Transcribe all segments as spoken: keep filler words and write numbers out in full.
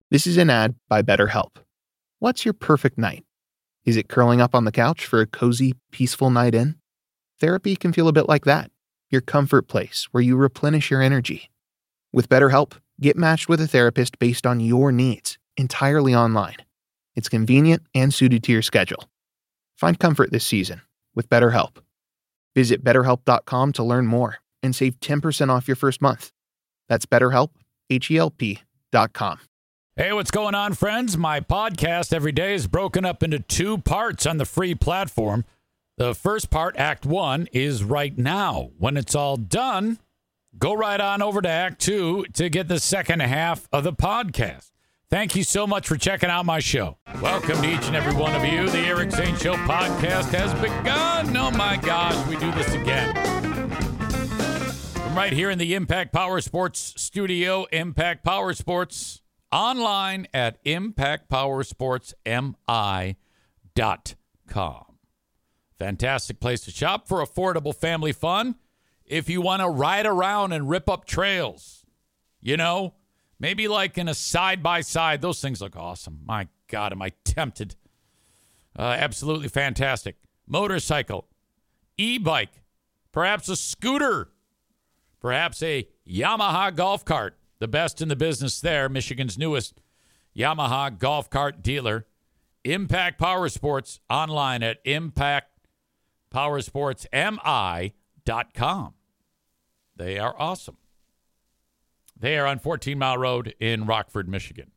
This is an ad by BetterHelp. What's your perfect night? Is it curling up on the couch for a cozy, peaceful night in? Therapy can feel a bit like that, your comfort place where you replenish your energy. With BetterHelp, get matched with a therapist based on your needs, entirely online. It's convenient and suited to your schedule. Find comfort this season with BetterHelp. Visit better help dot com to learn more and save ten percent off your first month. That's BetterHelp, H E L P dot com. Hey, what's going on, friends? My podcast every day is broken up into two parts on the free platform. The first part, Act One, is right now. When it's all done, go right on over to Act Two to get the second half of the podcast. Thank you so much for checking out my show. Welcome to each and every one of you. The Eric Zane Show podcast has begun. Oh, my gosh, we do this again. From right here in the Impact Power Sports studio, Impact Power Sports, online at impact power sports m i dot com. Fantastic place to shop for affordable family fun. If you want to ride around and rip up trails, you know, maybe like in a side-by-side. Those things look awesome. My God, am I tempted. Uh, absolutely fantastic. Motorcycle, e-bike, perhaps a scooter, perhaps a Yamaha golf cart. The best in the business there, Michigan's newest Yamaha golf cart dealer. Impact Power Sports, online at impact power sports m i dot com. They are awesome. They are on fourteen Mile Road in Rockford, Michigan.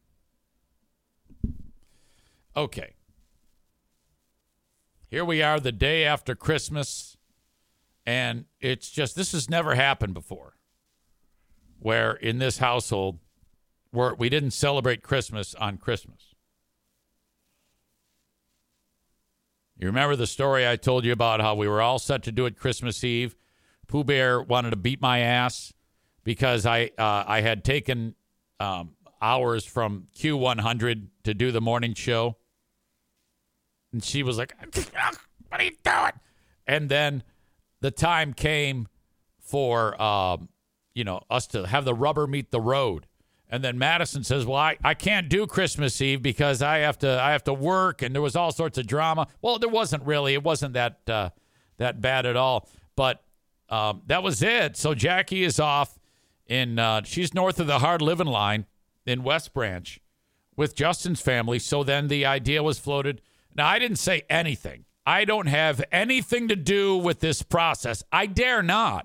Okay. Here we are the day after Christmas, and it's just, this has never happened before, where in this household, where we didn't celebrate Christmas on Christmas. You remember the story I told you about how we were all set to do it Christmas Eve? Pooh Bear wanted to beat my ass because I uh, I had taken um, hours from Q one hundred to do the morning show. And she was like, what are you doing? And then the time came for, um, you know, us to have the rubber meet the road. And then Madison says, well, I, I can't do Christmas Eve because I have to I have to work, and there was all sorts of drama. Well, there wasn't really. It wasn't that uh, that bad at all. But um, that was it. So Jackie is off in, uh, she's north of the hard living line in West Branch with Justin's family. So then the idea was floated. Now, I didn't say anything. I don't have anything to do with this process. I dare not.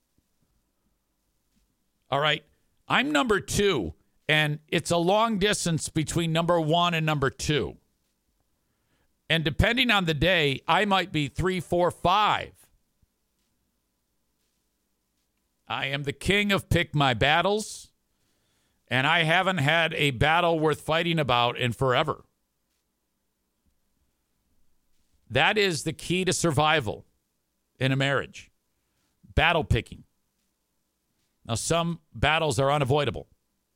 All right. I'm number two, and it's a long distance between number one and number two. And depending on the day, I might be three, four, five. I am the king of pick my battles, and I haven't had a battle worth fighting about in forever. That is the key to survival in a marriage. Battle picking. Now, some battles are unavoidable.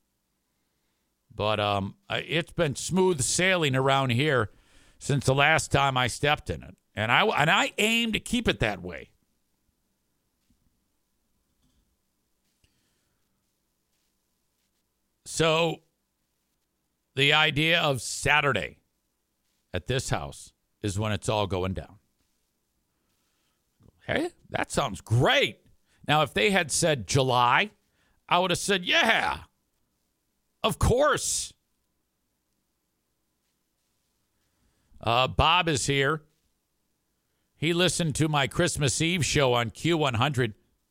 But um, it's been smooth sailing around here since the last time I stepped in it. And I, and I aim to keep it that way. So, the idea of Saturday at this house is when it's all going down. Hey, that sounds great. Now, if they had said July, I would have said, yeah, of course. Uh, Bob is here. He listened to my Christmas Eve show on Q one hundred.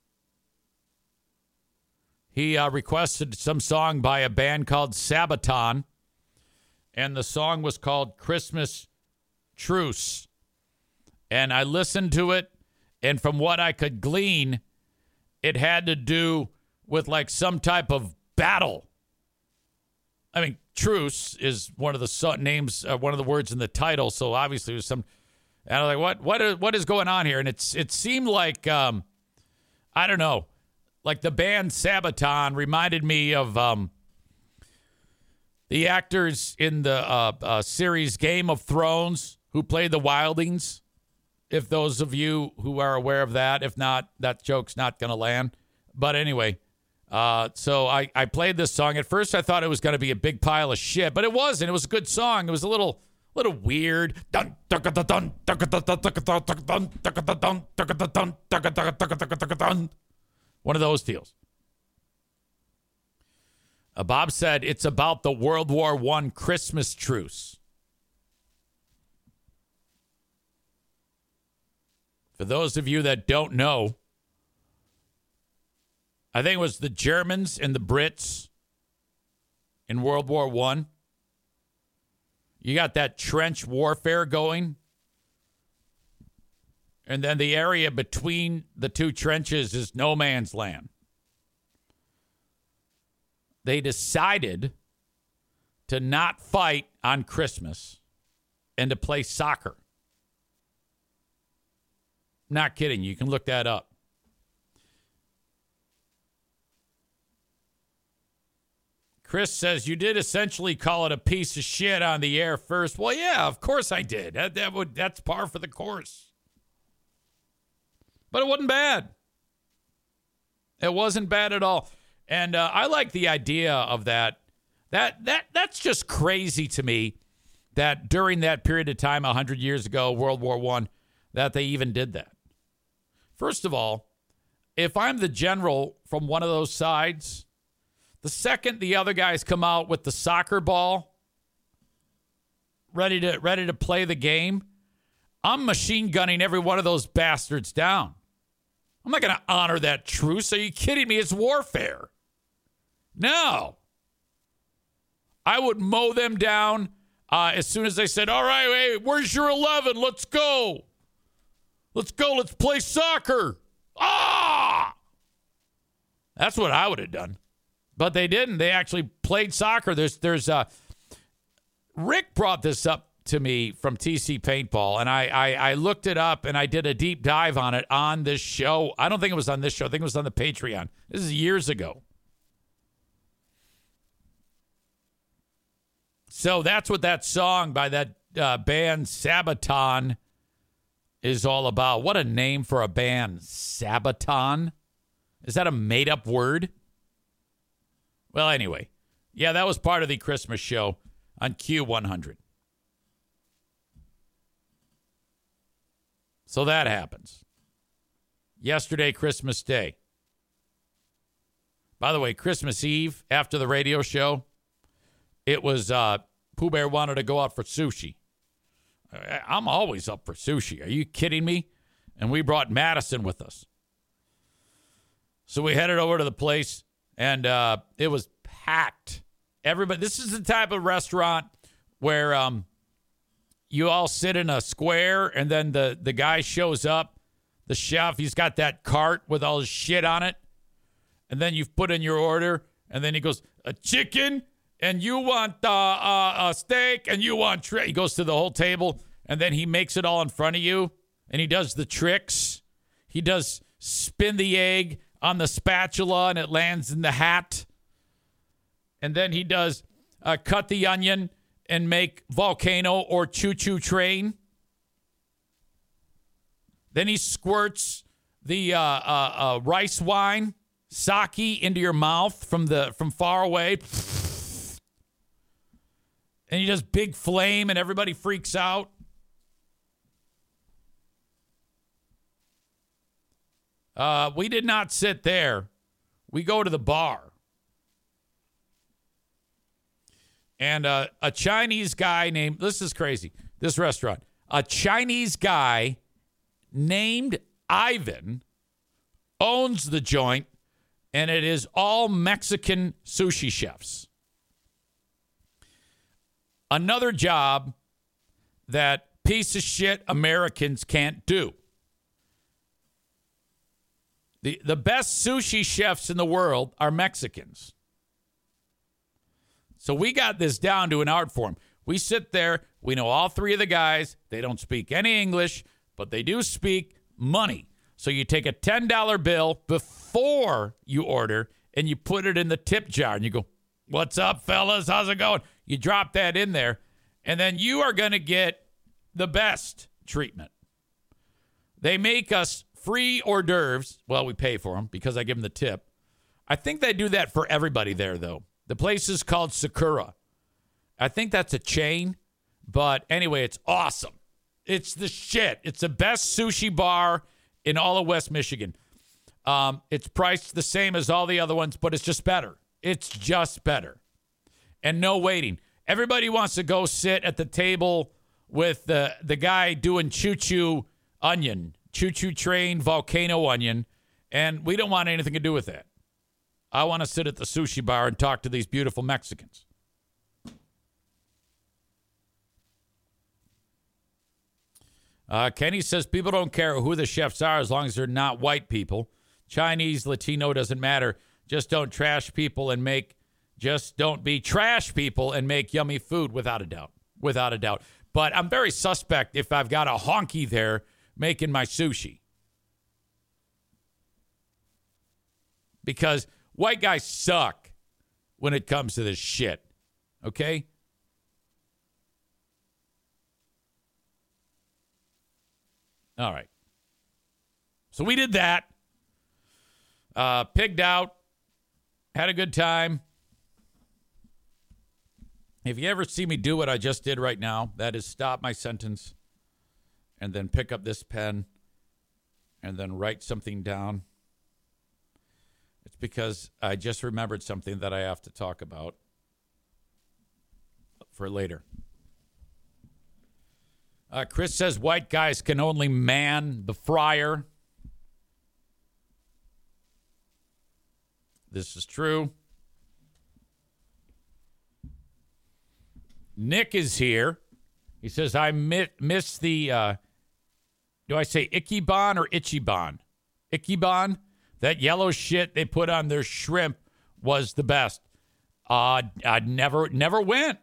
He uh, requested some song by a band called Sabaton, and the song was called Christmas Truce. And I listened to it, and from what I could glean, it had to do with like some type of battle. I mean, truce is one of the so- names, uh, one of the words in the title. So obviously there's some, and I'm like, what, what, is, what is going on here? And it's, it seemed like, um, I don't know, like the band Sabaton reminded me of um, the actors in the uh, uh, series Game of Thrones who played the Wildlings. If those of you who are aware of that, if not, that joke's not going to land. But anyway, Uh, so I, I played this song. At first, I thought it was going to be a big pile of shit, but it wasn't. It was a good song. It was a little little weird. One of those deals. Uh, Bob said it's about the World War One Christmas truce. For those of you that don't know, I think it was the Germans and the Brits in World War One. You got that trench warfare going. And then the area between the two trenches is no man's land. They decided to not fight on Christmas and to play soccer. Not kidding. You can look that up. Chris says, you did essentially call it a piece of shit on the air first. Well, yeah, of course I did. That, that would that's par for the course. But it wasn't bad. It wasn't bad at all. And uh, I like the idea of that. That that that's just crazy to me that during that period of time, one hundred years ago, World War One, that they even did that. First of all, if I'm the general from one of those sides, the second the other guys come out with the soccer ball, ready to ready to play the game, I'm machine gunning every one of those bastards down. I'm not going to honor that truce. Are you kidding me? It's warfare. No. I would mow them down uh, as soon as they said, all right, hey, where's your eleven? Let's go. Let's go. Let's play soccer. Ah! That's what I would have done. But they didn't. They actually played soccer. There's, there's, uh, Rick brought this up to me from T C Paintball, and I, I, I looked it up, and I did a deep dive on it on this show. I don't think it was on this show. I think it was on the Patreon. This is years ago. So that's what that song by that uh, band Sabaton is all about. What a name for a band, Sabaton. Is that a made-up word? Well, anyway, yeah, that was part of the Christmas show on Q one hundred. So that happens. Yesterday, Christmas Day. By the way, Christmas Eve, after the radio show, it was uh, Pooh Bear wanted to go out for sushi. I'm always up for sushi. Are you kidding me? And we brought Madison with us. So we headed over to the place. And uh, it was packed. Everybody. This is the type of restaurant where um, you all sit in a square, and then the, the guy shows up, the chef. He's got that cart with all his shit on it. And then you've put in your order, and then he goes, a chicken, and you want uh, uh, a steak, and you want... Tri-. He goes to the whole table, and then he makes it all in front of you, and he does the tricks. He does spin the egg on the spatula, and it lands in the hat. And then he does uh, cut the onion and make volcano or choo-choo train. Then he squirts the uh, uh, uh, rice wine, sake, into your mouth from the from far away. And he does big flame, and everybody freaks out. Uh, we did not sit there. We go to the bar. And uh, a Chinese guy named, this is crazy, this restaurant, a Chinese guy named Ivan owns the joint, and it is all Mexican sushi chefs. Another job that piece of shit Americans can't do. The, the best sushi chefs in the world are Mexicans. So we got this down to an art form. We sit there. We know all three of the guys. They don't speak any English, but they do speak money. So you take a ten dollar bill before you order, and you put it in the tip jar, and you go, what's up, fellas? How's it going? You drop that in there, and then you are going to get the best treatment. They make us free hors d'oeuvres. Well, we pay for them because I give them the tip. I think they do that for everybody there, though. The place is called Sakura. I think that's a chain. But anyway, it's awesome. It's the shit. It's the best sushi bar in all of West Michigan. Um, it's priced the same as all the other ones, but it's just better. It's just better. And no waiting. Everybody wants to go sit at the table with the, the guy doing choo-choo onion, choo-choo train volcano onion, and we don't want anything to do with that. I want to sit at the sushi bar and talk to these beautiful Mexicans. Uh, Kenny says people don't care who the chefs are as long as they're not white people. Chinese, Latino, doesn't matter. Just don't trash people and make, just don't be trash people and make yummy food, without a doubt. Without a doubt. But I'm very suspect if I've got a honky there making my sushi. Because white guys suck when it comes to this shit. Okay? All right. So we did that. Uh, pigged out. Had a good time. If you ever see me do what I just did right now, that is stop my sentence and then pick up this pen and then write something down. It's because I just remembered something that I have to talk about for later. Uh, Chris says white guys can only man the fryer. This is true. Nick is here. He says, I mi- miss the, uh, do I say Ichiban or Ichiban? Ichiban? That yellow shit they put on their shrimp was the best. Uh, I never, never went.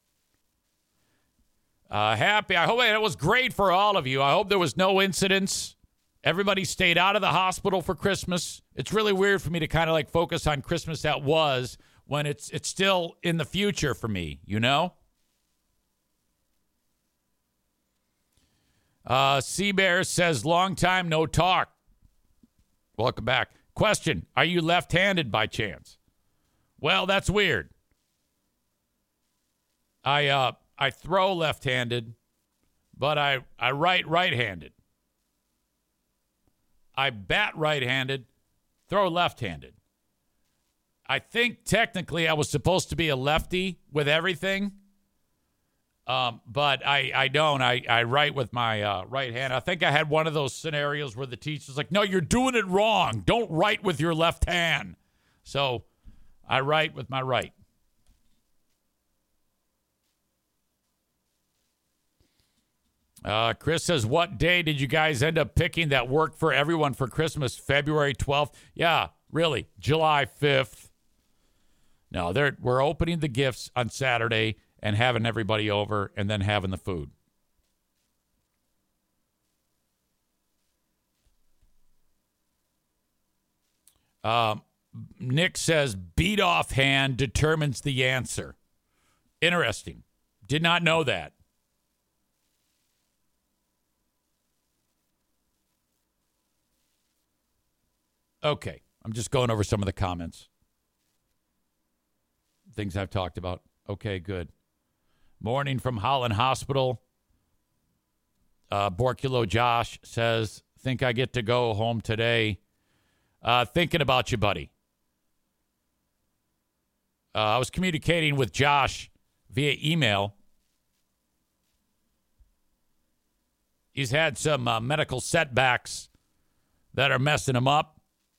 Uh, happy. I hope it was great for all of you. I hope there was no incidents. Everybody stayed out of the hospital for Christmas. It's really weird for me to kind of like focus on Christmas that was when it's it's still in the future for me, you know? Uh, Seabear says, long time no talk. Welcome back. Question, are you left-handed by chance? Well, that's weird. I uh I throw left-handed, but I, I write right-handed. I bat right-handed, throw left-handed. I think technically I was supposed to be a lefty with everything, um, but I, I don't. I, I write with my uh, right hand. I think I had one of those scenarios where the teacher's like, no, you're doing it wrong. Don't write with your left hand. So I write with my right. Uh, Chris says, what day did you guys end up picking that worked for everyone for Christmas? February twelfth? Yeah, really. July fifth. No, they're, we're opening the gifts on Saturday and having everybody over and then having the food. Um, Nick says, beat off hand determines the answer. Interesting. Did not know that. Okay, I'm just going over some of the comments. Things I've talked about. Okay, good. Morning from Holland Hospital. Uh, Borculo Josh says, think I get to go home today. Uh, thinking about you, buddy. Uh, I was communicating with Josh via email. He's had some uh, medical setbacks that are messing him up.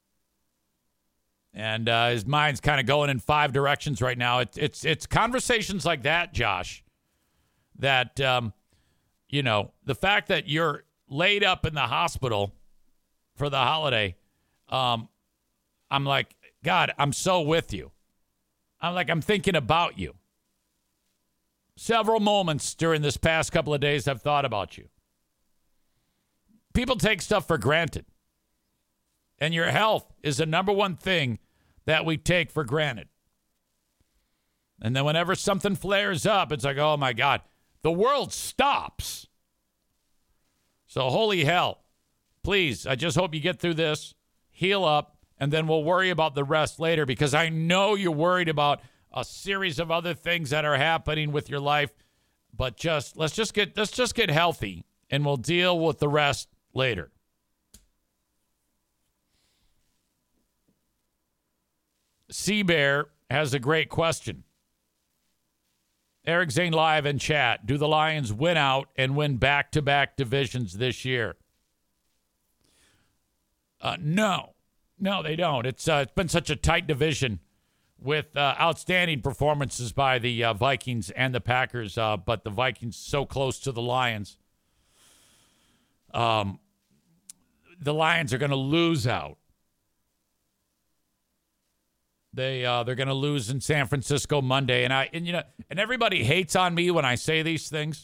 And uh, his mind's kind of going in five directions right now. It's it's it's conversations like that, Josh, that, um, you know, the fact that you're laid up in the hospital for the holiday, um, I'm like, God, I'm so with you. I'm like, I'm thinking about you. Several moments during this past couple of days, I've thought about you. People take stuff for granted. And your health is the number one thing that we take for granted. And then whenever something flares up, it's like, oh, my God, the world stops. So holy hell, please, I just hope you get through this, heal up, and then we'll worry about the rest later, because I know you're worried about a series of other things that are happening with your life. But just let's just get let's just get healthy, and we'll deal with the rest later. Seabear has a great question. Eric Zane live in chat. Do the Lions win out and win back-to-back divisions this year? Uh, no. No, they don't. It's uh, it's been such a tight division with uh, outstanding performances by the uh, Vikings and the Packers, uh, but the Vikings so close to the Lions. Um, the Lions are going to lose out. They uh, they're going to lose in San Francisco Monday, and I and you know and everybody hates on me when I say these things,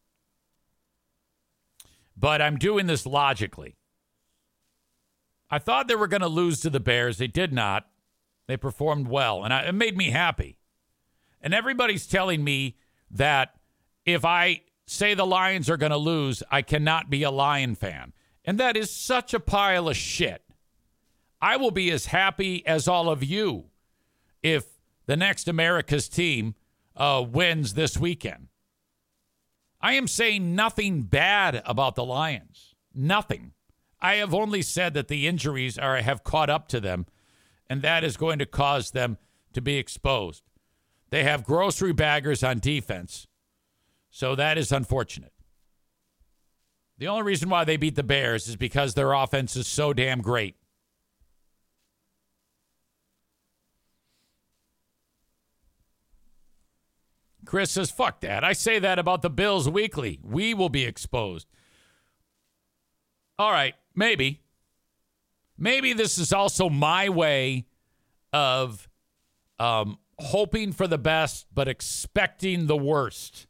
but I'm doing this logically. I thought they were going to lose to the Bears. They did not. They performed well, and I, it made me happy. And everybody's telling me that if I say the Lions are going to lose, I cannot be a Lion fan, and that is such a pile of shit. I will be as happy as all of you if the next America's team uh, wins this weekend. I am saying nothing bad about the Lions. Nothing. I have only said that the injuries are have caught up to them, and that is going to cause them to be exposed. They have grocery baggers on defense, so that is unfortunate. The only reason why they beat the Bears is because their offense is so damn great. Chris says, fuck that. I say that about the Bills weekly. We will be exposed. All right, maybe. Maybe this is also my way of um, hoping for the best, but expecting the worst.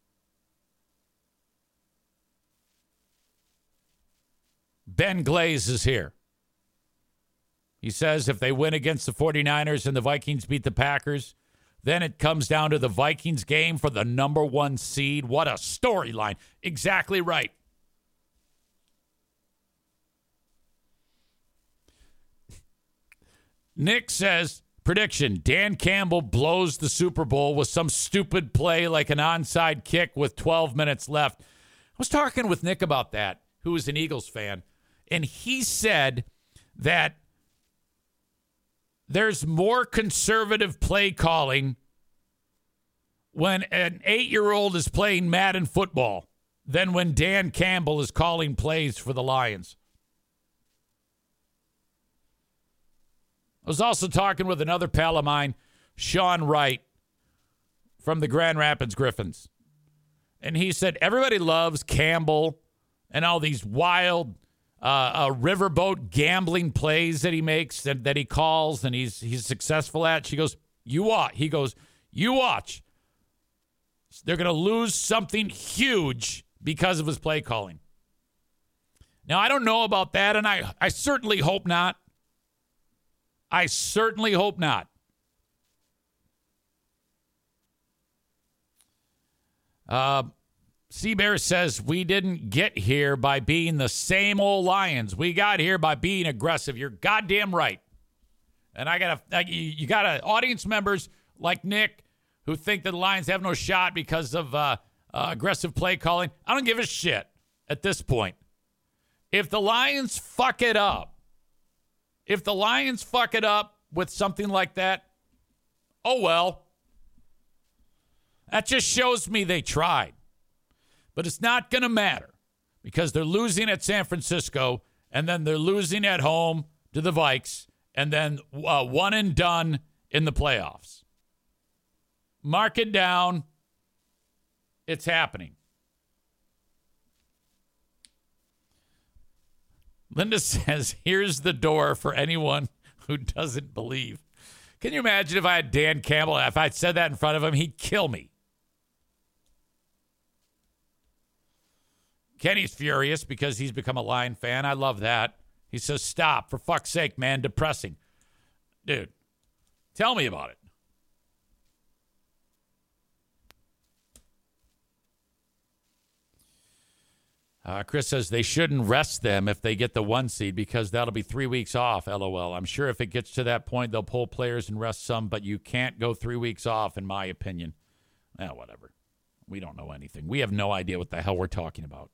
Ben Glaze is here. He says if they win against the 49ers and the Vikings beat the Packers, then it comes down to the Vikings game for the number one seed. What a storyline. Exactly right. Nick says, prediction, Dan Campbell blows the Super Bowl with some stupid play like an onside kick with twelve minutes left. I was talking with Nick about that, who is an Eagles fan, and he said that there's more conservative play calling when an eight-year-old is playing Madden football than when Dan Campbell is calling plays for the Lions. I was also talking with another pal of mine, Sean Wright, from the Grand Rapids Griffins. And he said everybody loves Campbell and all these wild uh, uh, riverboat gambling plays that he makes, that, that he calls, and he's he's successful at. She goes, you watch. He goes, you watch. They're going to lose something huge because of his play calling. Now, I don't know about that, and I, I certainly hope not. I certainly hope not. Uh, Seabear says, we didn't get here by being the same old Lions. We got here by being aggressive. You're goddamn right. And I got a, you got a, audience members like Nick who think that the Lions have no shot because of uh, uh, aggressive play calling. I don't give a shit at this point. If the Lions fuck it up, If the Lions fuck it up with something like that, oh well. That just shows me they tried. But it's not going to matter because they're losing at San Francisco, and then they're losing at home to the Vikes, and then uh, one and done in the playoffs. Mark it down. It's happening. Linda says, here's the door for anyone who doesn't believe. Can you imagine if I had Dan Campbell, if I'd said that in front of him, he'd kill me. Kenny's furious because he's become a Lion fan. I love that. He says, stop. For fuck's sake, man. Depressing. Dude, tell me about it. Uh, Chris says they shouldn't rest them if they get the one seed because that'll be three weeks off, LOL. I'm sure if it gets to that point, they'll pull players and rest some, but you can't go three weeks off, in my opinion. Eh, whatever. We don't know anything. We have no idea what the hell we're talking about.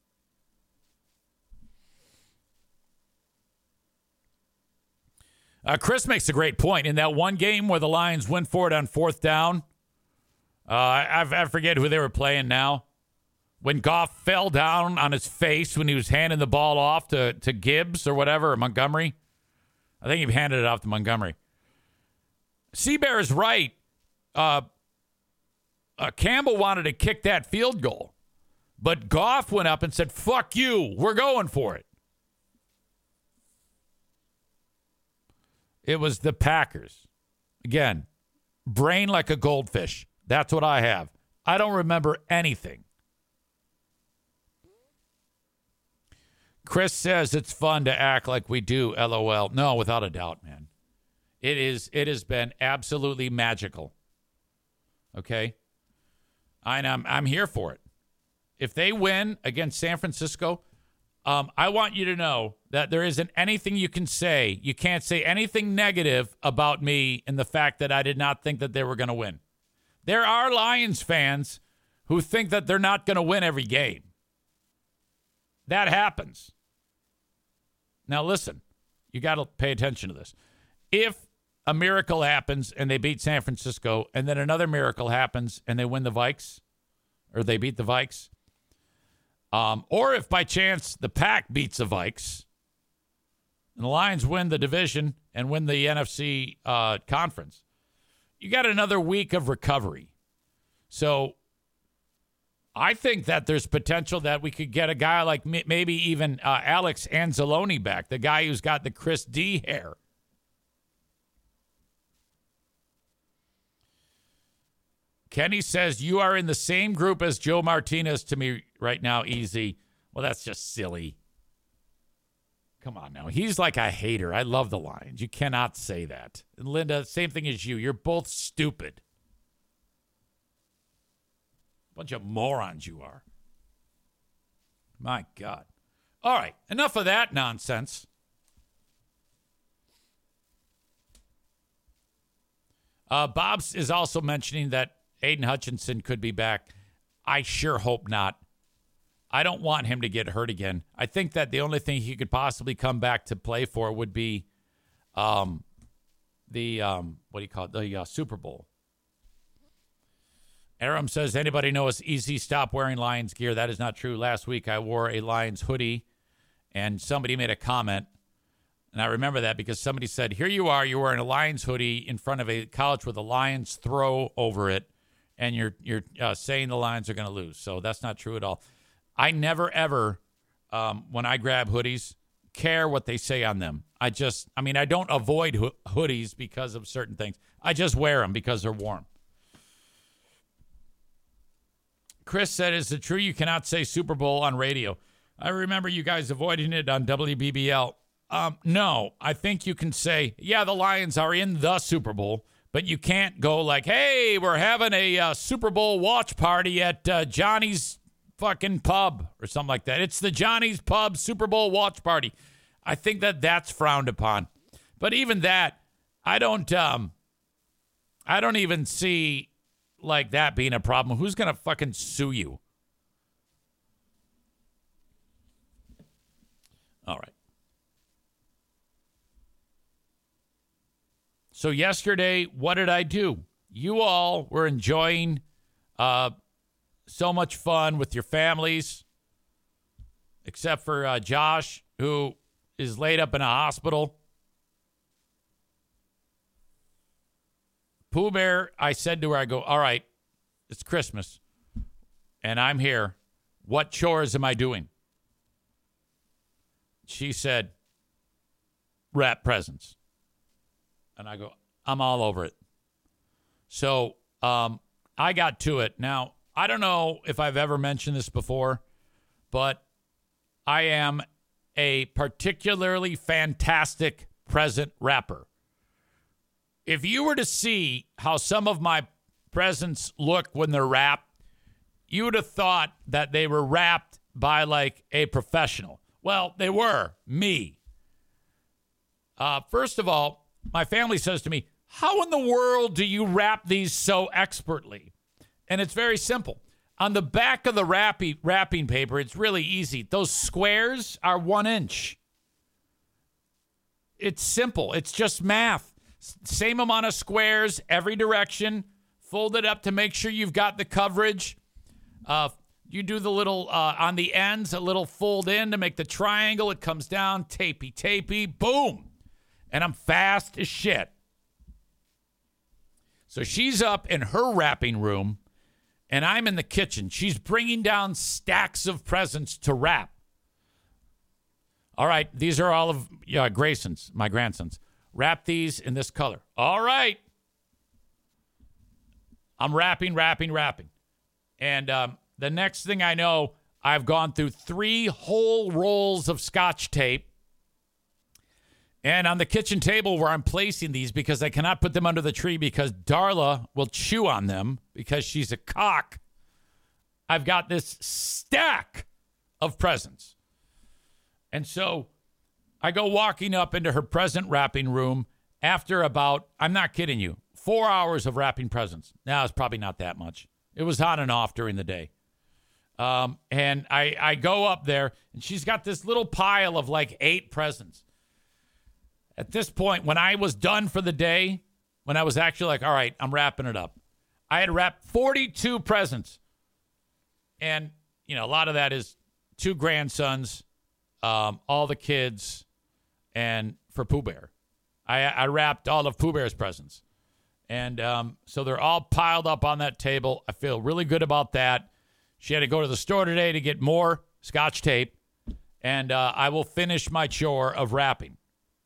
Uh, Chris makes a great point. In that one game where the Lions went for it on fourth down, uh, I, I forget who they were playing now. When Goff fell down on his face when he was handing the ball off to, to Gibbs or whatever, or Montgomery. I think he handed it off to Montgomery. Seabear is right. Uh, uh, Campbell wanted to kick that field goal. But Goff went up and said, fuck you, we're going for it. It was the Packers. Again, brain like a goldfish. That's what I have. I don't remember anything. Chris says it's fun to act like we do, LOL. No, without a doubt, man. It is. It has been absolutely magical. Okay? And I'm, I'm here for it. If they win against San Francisco, um, I want you to know that there isn't anything you can say. You can't say anything negative about me in the fact that I did not think that they were going to win. There are Lions fans who think that they're not going to win every game. That happens. Now, listen, you got to pay attention to this. If a miracle happens and they beat San Francisco, and then another miracle happens and they win the Vikes, or they beat the Vikes, um, or if by chance the Pack beats the Vikes, and the Lions win the division and win the N F C uh, conference, you got another week of recovery. So I think that there's potential that we could get a guy like maybe even uh, Alex Anzalone back, the guy who's got the Chris D hair. Kenny says, you are in the same group as Joe Martinez to me right now, Easy. Well, that's just silly. Come on now. He's like a hater. I love the Lions. You cannot say that. And Linda, same thing as you. You're both stupid. Bunch of morons you are. My God. All right. Enough of that nonsense. Uh, Bob's is also mentioning that Aiden Hutchinson could be back. I sure hope not. I don't want him to get hurt again. I think that the only thing he could possibly come back to play for would be um, the, um, what do you call it, the uh, Super Bowl. Aram says, anybody know it's easy, stop wearing Lions gear? That is not true. Last week I wore a Lions hoodie, and somebody made a comment, and I remember that because somebody said, here you are, you're wearing a Lions hoodie in front of a couch with a Lions throw over it, and you're you're uh, saying the Lions are going to lose. So that's not true at all. I never, ever, um, when I grab hoodies, care what they say on them. I just, I mean, I don't avoid ho- hoodies because of certain things. I just wear them because they're warm. Chris said, is it true you cannot say Super Bowl on radio? I remember you guys avoiding it on W B B L. Um, no, I think you can say, yeah, the Lions are in the Super Bowl, but you can't go like, hey, we're having a uh, Super Bowl watch party at uh, Johnny's fucking pub or something like that. It's the Johnny's Pub Super Bowl watch party. I think that that's frowned upon. But even that, I don't, um, I don't even see like that being a problem. Who's going to fucking sue you? All right. So yesterday, what did I do? You all were enjoying uh, so much fun with your families, except for uh, Josh, who is laid up in a hospital. Pooh Bear, I said to her, I go, all right, it's Christmas, and I'm here. What chores am I doing? She said, wrap presents. And I go, I'm all over it. So um, I got to it. Now, I don't know if I've ever mentioned this before, but I am a particularly fantastic present wrapper. If you were to see how some of my presents look when they're wrapped, you would have thought that they were wrapped by like a professional. Well, they were me. Uh, first of all, my family says to me, how in the world do you wrap these so expertly? And it's very simple. On the back of the wrapping, wrapping paper, it's really easy. Those squares are one inch. It's simple. It's just math. Same amount of squares, every direction. Fold it up to make sure you've got the coverage. Uh, you do the little, uh, on the ends, a little fold in to make the triangle. It comes down, tapey, tapey, boom. And I'm fast as shit. So she's up in her wrapping room, and I'm in the kitchen. She's bringing down stacks of presents to wrap. All right, these are all of uh, Grayson's, my grandsons. Wrap these in this color. All right. I'm wrapping, wrapping, wrapping. And um, the next thing I know, I've gone through three whole rolls of Scotch tape. And on the kitchen table where I'm placing these, because I cannot put them under the tree because Darla will chew on them because she's a cock, I've got this stack of presents. And so I go walking up into her present wrapping room after about, I'm not kidding you, four hours of wrapping presents. Now, it's probably not that much. It was on and off during the day. Um, and I, I go up there, and she's got this little pile of like eight presents. At this point, when I was done for the day, when I was actually like, all right, I'm wrapping it up, I had wrapped forty-two presents. And, you know, a lot of that is two grandsons, um, all the kids, and for Pooh Bear. I, I wrapped all of Pooh Bear's presents. And um, so they're all piled up on that table. I feel really good about that. She had to go to the store today to get more Scotch tape. And uh, I will finish my chore of wrapping.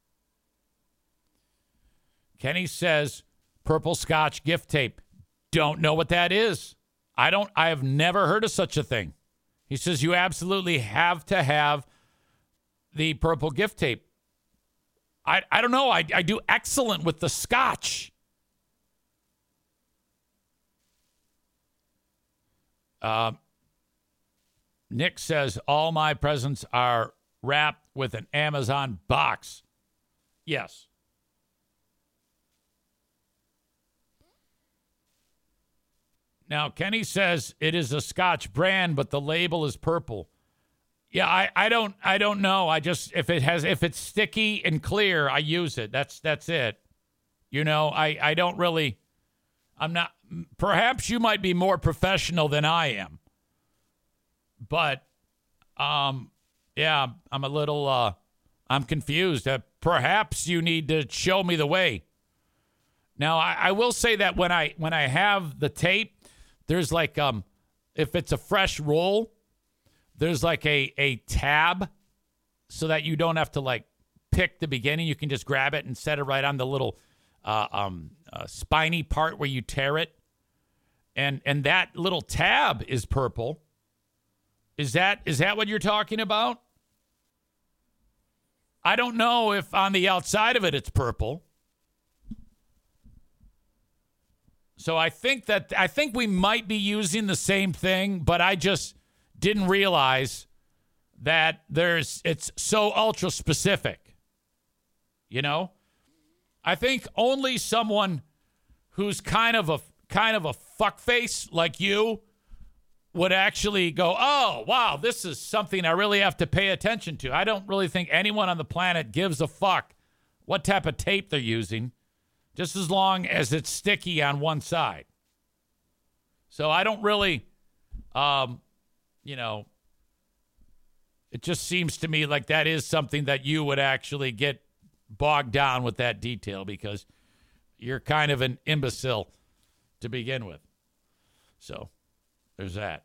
Kenny says, purple Scotch gift tape. Don't know what that is. I don't, I have never heard of such a thing. He says, you absolutely have to have the purple gift tape. I, I don't know. I, I do excellent with the Scotch. Uh, Nick says, all my presents are wrapped with an Amazon box. Yes. Now, Kenny says it is a Scotch brand, but the label is purple. Yeah, I, I don't I don't know. I just if it has if it's sticky and clear, I use it. That's that's it. You know, I, I don't really I'm not perhaps you might be more professional than I am. But um yeah, I'm a little uh I'm confused. Uh, perhaps you need to show me the way. Now, I, I will say that when I when I have the tape, there's like, um, if it's a fresh roll, there's like a, a tab so that you don't have to like pick the beginning. You can just grab it and set it right on the little uh, um, uh, spiny part where you tear it. And and that little tab is purple. Is that is that what you're talking about? I don't know if on the outside of it it's purple. So I think that I think we might be using the same thing, but I just didn't realize that there's it's so ultra specific. You know? I think only someone who's kind of a kind of a fuckface like you would actually go, "Oh, wow, this is something I really have to pay attention to." I don't really think anyone on the planet gives a fuck what type of tape they're using. Just as long as it's sticky on one side. So I don't really, um, you know, it just seems to me like that is something that you would actually get bogged down with that detail because you're kind of an imbecile to begin with. So there's that.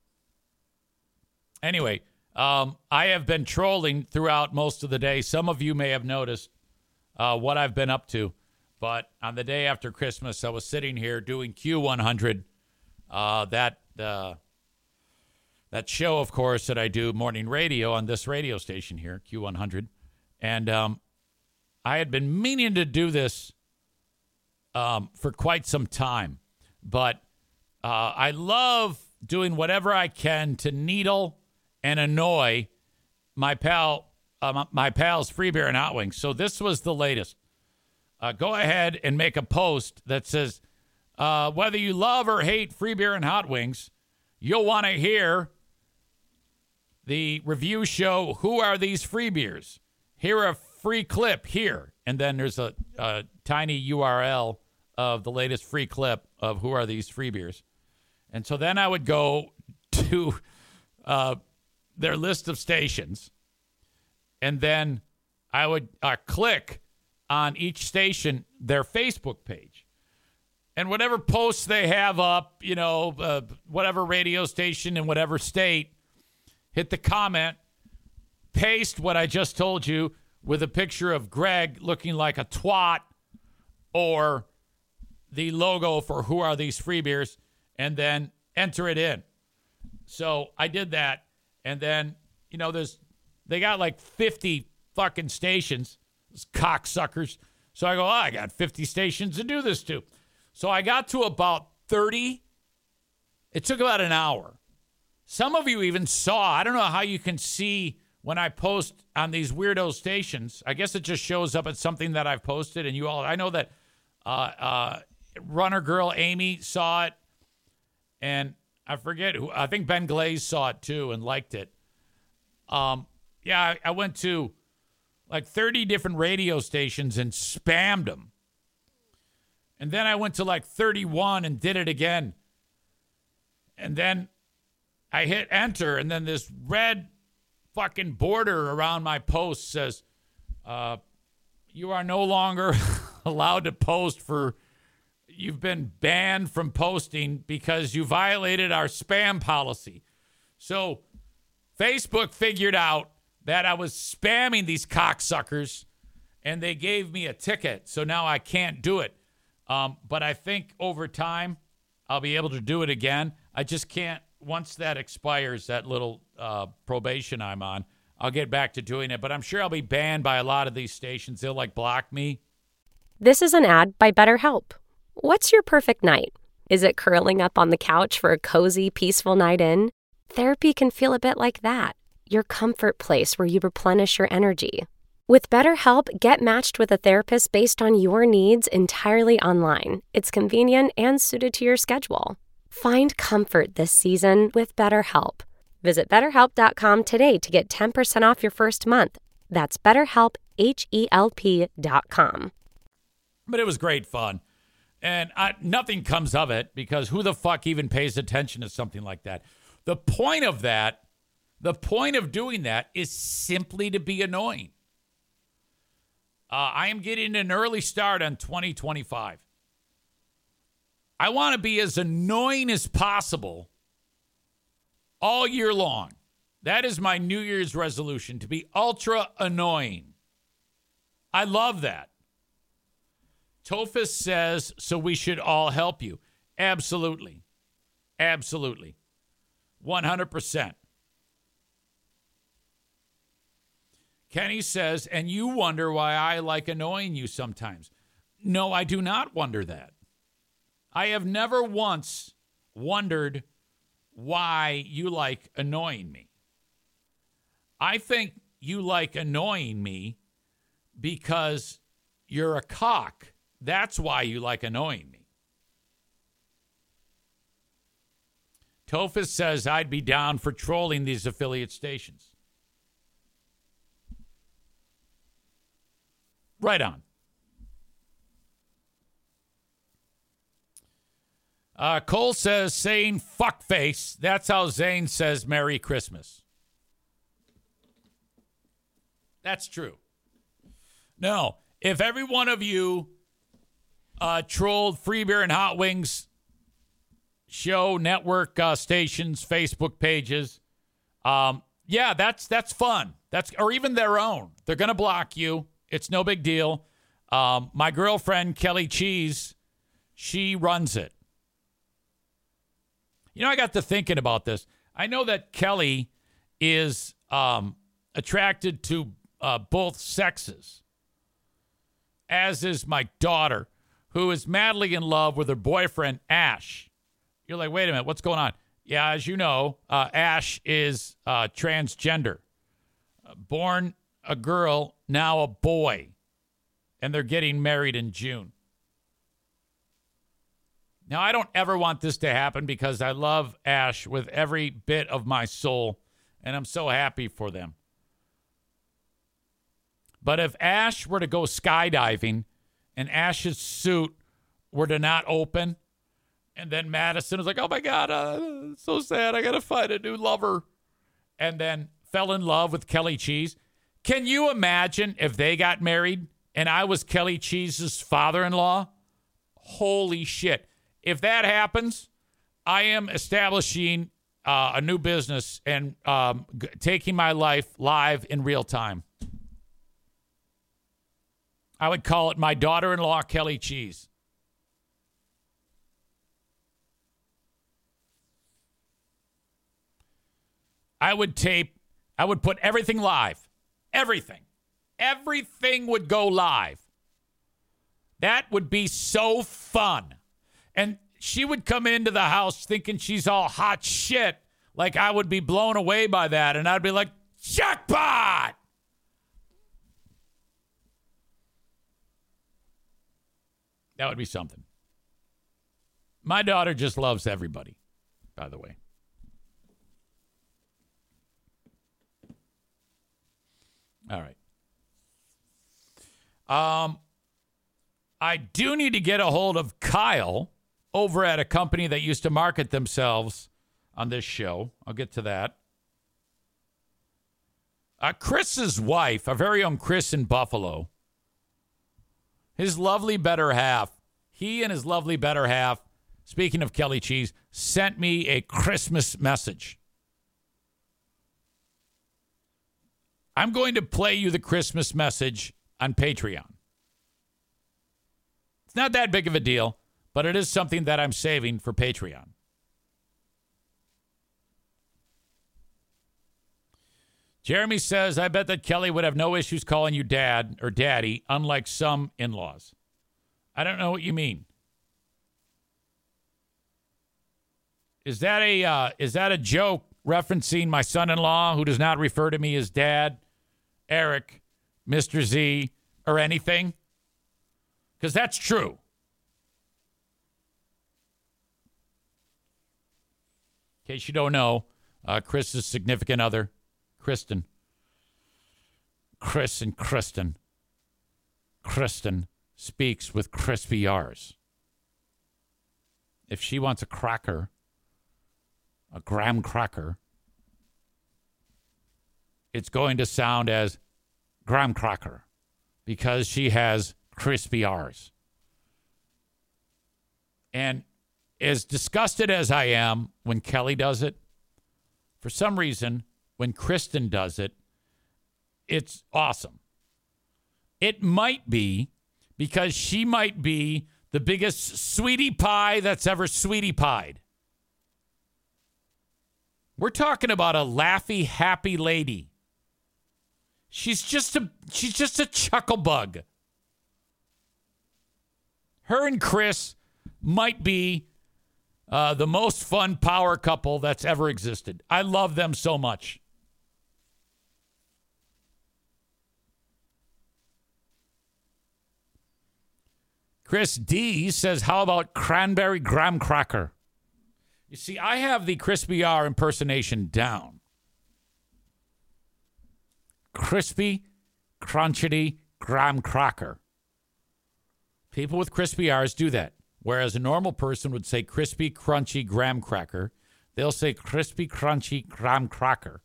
Anyway, um, I have been trolling throughout most of the day. Some of you may have noticed uh, what I've been up to. But on the day after Christmas, I was sitting here doing Q one hundred, uh, that uh, that show, of course, that I do morning radio on this radio station here, Q one hundred. And um, I had been meaning to do this um, for quite some time. But uh, I love doing whatever I can to needle and annoy my pal, uh, my, my pals, Free Beer and Hot Wings. So this was the latest. Uh, go ahead and make a post that says, uh, whether you love or hate Free Beer and Hot Wings, you'll want to hear the review show, Who Are These Free Beers? Hear a free clip here. And then there's a, a tiny U R L of the latest free clip of Who Are These Free Beers. And so then I would go to uh, their list of stations, and then I would uh, click on each station, their Facebook page. And whatever posts they have up, you know, uh, whatever radio station in whatever state, hit the comment, paste what I just told you with a picture of Greg looking like a twat or the logo for Who Are These Free Beers, and then enter it in. So I did that, and then, you know, there's they got like fifty fucking stations, those cocksuckers. So I go, oh, I got fifty stations to do this to. So I got to about thirty. It took about an hour. Some of you even saw, I don't know how you can see when I post on these weirdo stations. I guess it just shows up as something that I've posted, and you all, I know that uh, uh, runner girl Amy saw it, and I forget who, I think Ben Glaze saw it too and liked it. Um, yeah, I, I went to like thirty different radio stations and spammed them. And then I went to like thirty-one and did it again. And then I hit enter, and then this red fucking border around my post says, uh, you are no longer allowed to post for, you've been banned from posting because you violated our spam policy. So Facebook figured out that I was spamming these cocksuckers, and they gave me a ticket. So now I can't do it. Um, but I think over time, I'll be able to do it again. I just can't. Once that expires, that little uh, probation I'm on, I'll get back to doing it. But I'm sure I'll be banned by a lot of these stations. They'll, like, block me. This is an ad by BetterHelp. What's your perfect night? Is it curling up on the couch for a cozy, peaceful night in? Therapy can feel a bit like that. Your comfort place where you replenish your energy. With BetterHelp, get matched with a therapist based on your needs entirely online. It's convenient and suited to your schedule. Find comfort this season with BetterHelp. Visit better help dot com today to get ten percent off your first month. That's BetterHelp, H E L P dot com. But it was great fun. And I, nothing comes of it, because who the fuck even pays attention to something like that? The point of that, the point of doing that is simply to be annoying. Uh, I am getting an early start on twenty twenty-five. I want to be as annoying as possible all year long. That is my New Year's resolution, to be ultra annoying. I love that. Tophus says, so we should all help you. Absolutely. Absolutely. one hundred percent. Kenny says, and you wonder why I like annoying you sometimes. No, I do not wonder that. I have never once wondered why you like annoying me. I think you like annoying me because you're a cock. That's why you like annoying me. Tophus says I'd be down for trolling these affiliate stations. Right on. Uh, Cole says, saying fuckface. That's how Zane says Merry Christmas. That's true. No, if every one of you uh, trolled Free Beer and Hot Wings show network uh, stations, Facebook pages, um, yeah, that's that's fun. That's or even their own. They're going to block you. It's no big deal. Um, my girlfriend, Kelly Cheese, she runs it. You know, I got to thinking about this. I know that Kelly is um, attracted to uh, both sexes, as is my daughter, who is madly in love with her boyfriend, Ash. You're like, wait a minute, what's going on? Yeah, as you know, uh, Ash is uh, transgender. Uh, born a girl, now a boy. And they're getting married in June. Now, I don't ever want this to happen because I love Ash with every bit of my soul, and I'm so happy for them. But if Ash were to go skydiving and Ash's suit were to not open, and then Madison was like, oh, my God, uh, so sad. I got to find a new lover. And then fell in love with Kelly Cheese. Can you imagine if they got married and I was Kelly Cheese's father-in-law? Holy shit. If that happens, I am establishing uh, a new business and um, g- taking my life live in real time. I would call it my daughter-in-law, Kelly Cheese. I would tape, I would put everything live. Everything. Everything would go live. That would be so fun. And she would come into the house thinking she's all hot shit. Like I would be blown away by that. And I'd be like, jackpot! That would be something. My daughter just loves everybody, by the way. All right. Um, I do need to get a hold of Kyle over at a company that used to market themselves on this show. I'll get to that. Uh, Chris's wife, our very own Chris in Buffalo, his lovely better half, he and his lovely better half, speaking of Kelly Cheese, sent me a Christmas message. I'm going to play you the Christmas message on Patreon. It's not that big of a deal, but it is something that I'm saving for Patreon. Jeremy says, I bet that Kelly would have no issues calling you dad or daddy, unlike some in-laws. I don't know what you mean. Is that a uh, is that a joke referencing my son-in-law who does not refer to me as dad, Eric, Mister Z, or anything? Because that's true. In case you don't know, uh, Chris's significant other, Kristen. Chris and Kristen. Kristen speaks with crispy R's. If she wants a cracker, a graham cracker, it's going to sound as graham cracker because she has crispy R's. And as disgusted as I am when Kelly does it, for some reason, when Kristen does it, it's awesome. It might be because she might be the biggest sweetie pie that's ever sweetie pied. We're talking about a laughy, happy lady. She's just a she's just a chuckle bug. Her and Chris might be uh, the most fun power couple that's ever existed. I love them so much. Chris D says, how about cranberry graham cracker? You see, I have the crispy R impersonation down. Crispy, crunchity graham cracker. People with crispy R's do that. Whereas a normal person would say crispy, crunchy graham cracker. They'll say crispy, crunchy graham cracker.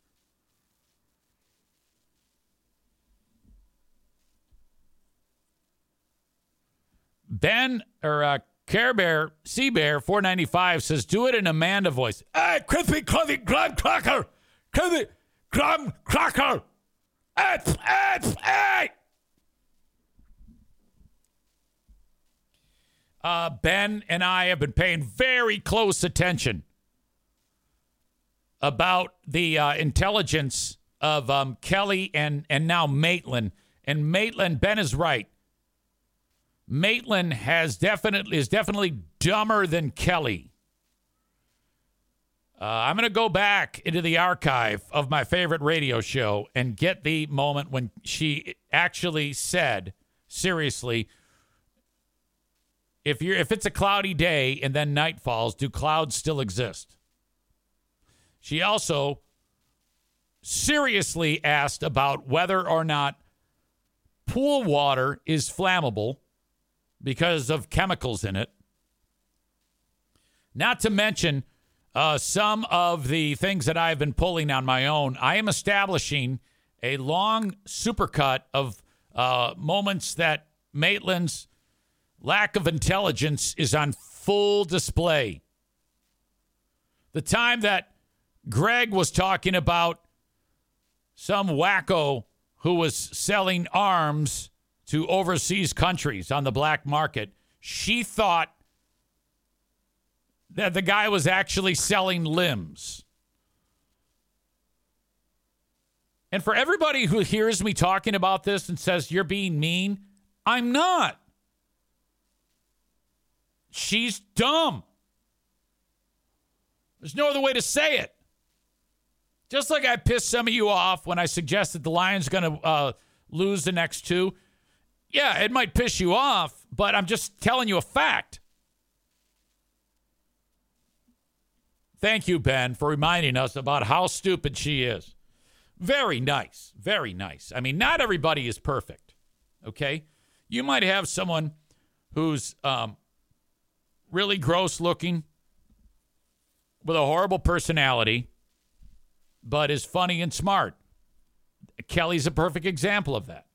Ben, or uh, Care Bear, Sea Bear, four ninety-five says, do it in Amanda voice. Hey, crispy, crunchy graham cracker. Crispy, graham cracker. Hey, hey, hey. Uh, Ben and I have been paying very close attention about the uh, intelligence of um, Kelly and, and now Maitland. And Maitland, Ben is right. Maitland has definitely is definitely dumber than Kelly. Uh, I'm going to go back into the archive of my favorite radio show and get the moment when she actually said, seriously, if you're if it's a cloudy day and then night falls, do clouds still exist? She also seriously asked about whether or not pool water is flammable because of chemicals in it. Not to mention uh, some of the things that I've been pulling on my own. I am establishing a long supercut of uh, moments that Maitland's lack of intelligence is on full display. The time that Greg was talking about some wacko who was selling arms to overseas countries on the black market, she thought that the guy was actually selling limbs. And for everybody who hears me talking about this and says, you're being mean, I'm not. She's dumb. There's no other way to say it. Just like I pissed some of you off when I suggested the Lions going to uh, lose the next two. Yeah, it might piss you off, but I'm just telling you a fact. Thank you, Ben, for reminding us about how stupid she is. Very nice. Very nice. I mean, not everybody is perfect, okay? You might have someone who's um, really gross looking with a horrible personality, but is funny and smart. Kelly's a perfect example of that.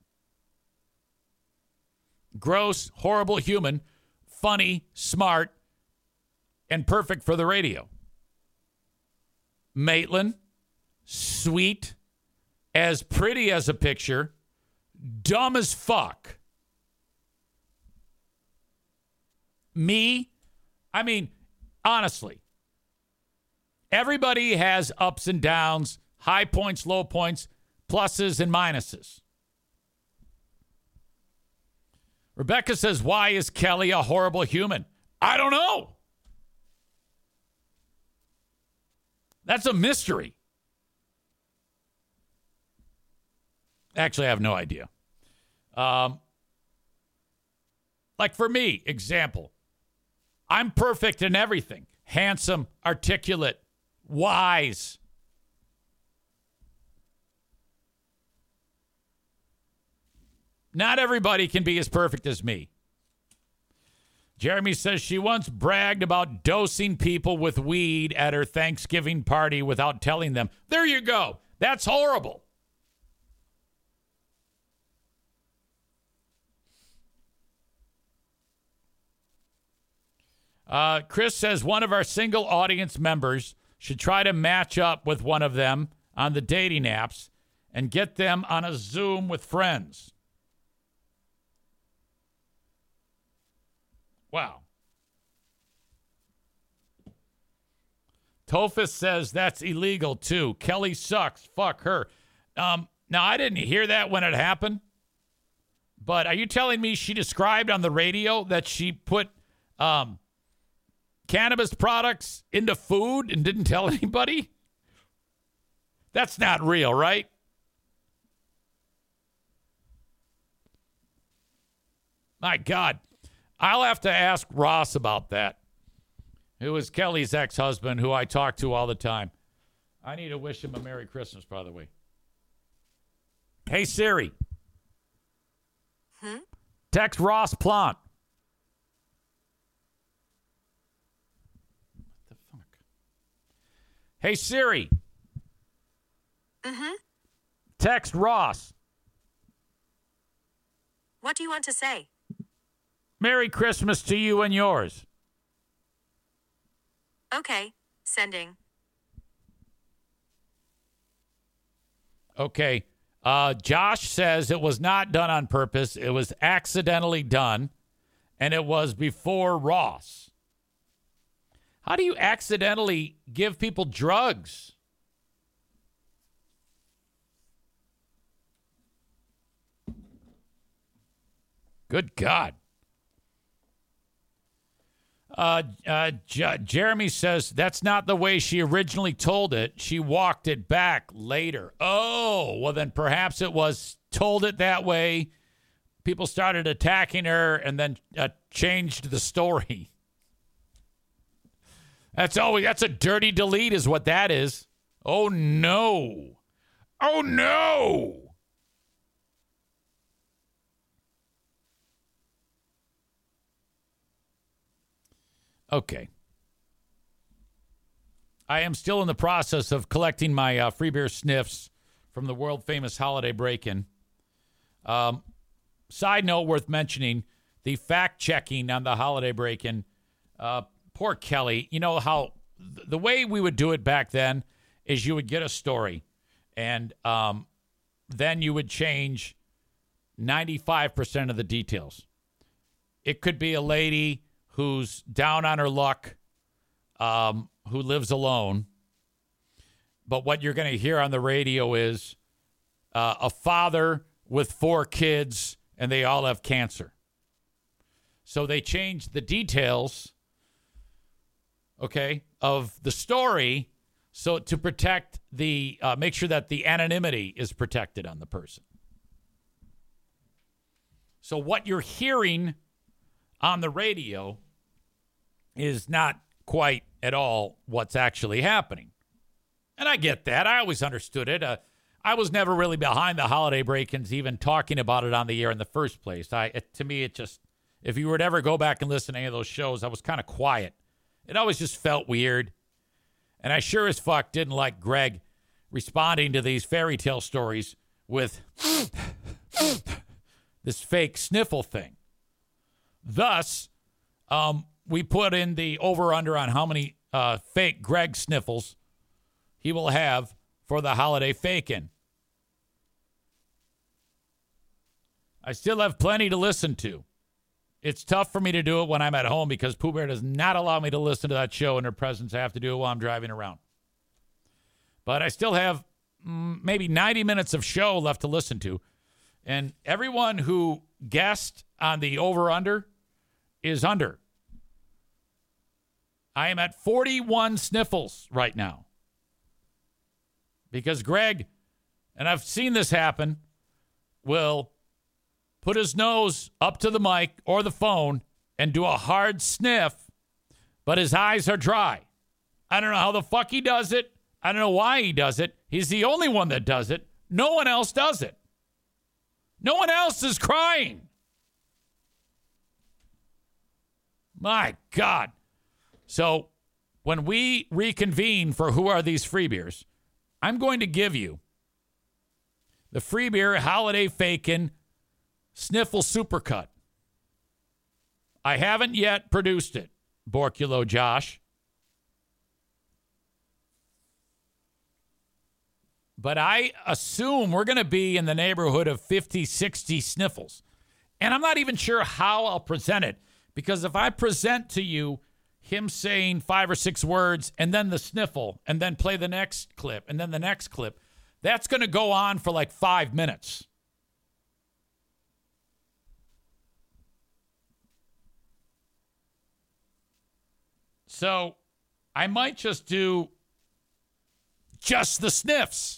Gross, horrible human, funny, smart, and perfect for the radio. Maitland, sweet, as pretty as a picture, dumb as fuck. Me, I mean, honestly, everybody has ups and downs, high points, low points, pluses and minuses. Rebecca says, why is Kelly a horrible human? I don't know. That's a mystery. Actually, I have no idea. Um, like for me, example, I'm perfect in everything. Handsome, articulate, wise. Not everybody can be as perfect as me. Jeremy says she once bragged about dosing people with weed at her Thanksgiving party without telling them. There you go. That's horrible. Uh, Chris says one of our single audience members should try to match up with one of them on the dating apps and get them on a Zoom with friends. Wow. Tophus says that's illegal too. Kelly sucks. Fuck her. Um, now, I didn't hear that when it happened, but are you telling me she described on the radio that she put um, cannabis products into food and didn't tell anybody? That's not real, right? My God. I'll have to ask Ross about that, who is Kelly's ex-husband, who I talk to all the time. I need to wish him a Merry Christmas, by the way. Hey, Siri. Hmm? Text Ross Plant. What the fuck? Hey, Siri. Mm-hmm. Text Ross. What do you want to say? Merry Christmas to you and yours. Okay, sending. Okay. Uh, Josh says it was not done on purpose. It was accidentally done, and it was before Ross. How do you accidentally give people drugs? Good God. Uh, uh, J- Jeremy says that's not the way she originally told it. She walked it back later. Oh, well, then perhaps it was told it that way. People started attacking her and then uh, changed the story. That's always, that's a dirty delete is what that is. Oh, no. Oh, no. Okay. I am still in the process of collecting my uh, free beer sniffs from the world famous holiday break-in. Um, side note worth mentioning, the fact checking on the holiday break-in. Uh, poor Kelly. You know how th- the way we would do it back then is you would get a story and um, then you would change ninety-five percent of the details. It could be a lady who's down on her luck, um, who lives alone. But what you're going to hear on the radio is uh, a father with four kids, and they all have cancer. So they changed the details, okay, of the story so to protect the, uh, make sure that the anonymity is protected on the person. So what you're hearing on the radio is not quite at all what's actually happening. And I get that. I always understood it. Uh, I was never really behind the holiday break-ins, even talking about it on the air in the first place. I, it, to me, it just, if you were to ever go back and listen to any of those shows, I was kind of quiet. It always just felt weird. And I sure as fuck didn't like Greg responding to these fairy tale stories with this fake sniffle thing. Thus, um, we put in the over-under on how many uh, fake Greg sniffles he will have for the holiday fake-in. I still have plenty to listen to. It's tough for me to do it when I'm at home because Pooh Bear does not allow me to listen to that show in her presence. I have to do it while I'm driving around. But I still have mm, maybe ninety minutes of show left to listen to. And everyone who guessed on the over-under is under. I am at forty-one sniffles right now. Because Greg, and I've seen this happen, will put his nose up to the mic or the phone and do a hard sniff, but his eyes are dry. I don't know how the fuck he does it. I don't know why he does it. He's the only one that does it. No one else does it. No one else is crying. My God. So when we reconvene for Who Are These Free Beers, I'm going to give you the Free Beer Holiday Fakin' Sniffle Supercut. I haven't yet produced it, Borculo Josh. But I assume we're going to be in the neighborhood of fifty, sixty sniffles. And I'm not even sure how I'll present it. Because if I present to you him saying five or six words and then the sniffle and then play the next clip and then the next clip, that's going to go on for like five minutes. So I might just do just the sniffs.